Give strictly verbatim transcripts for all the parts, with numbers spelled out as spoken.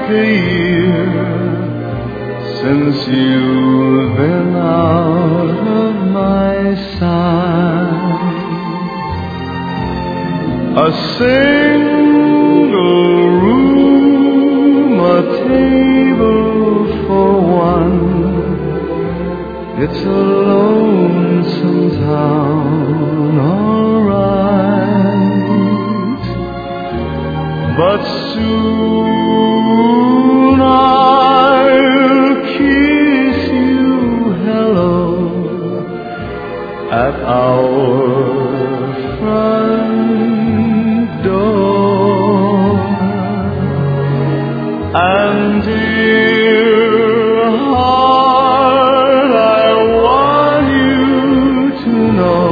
a year since you've been out of my sight. A single room, a table for one. It's a lonesome town, all right. But soon I'll kiss you hello at our front door. And dear heart, I want you to know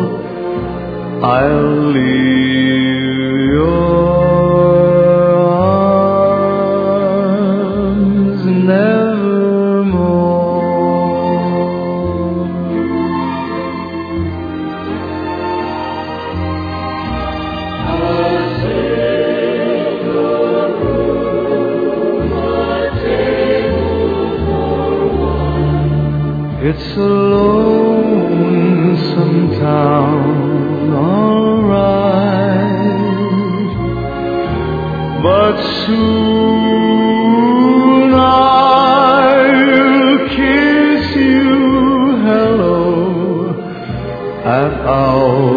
I'll leave your arms nevermore. It's a lonesome town, all right. But soon I'll kiss you hello at our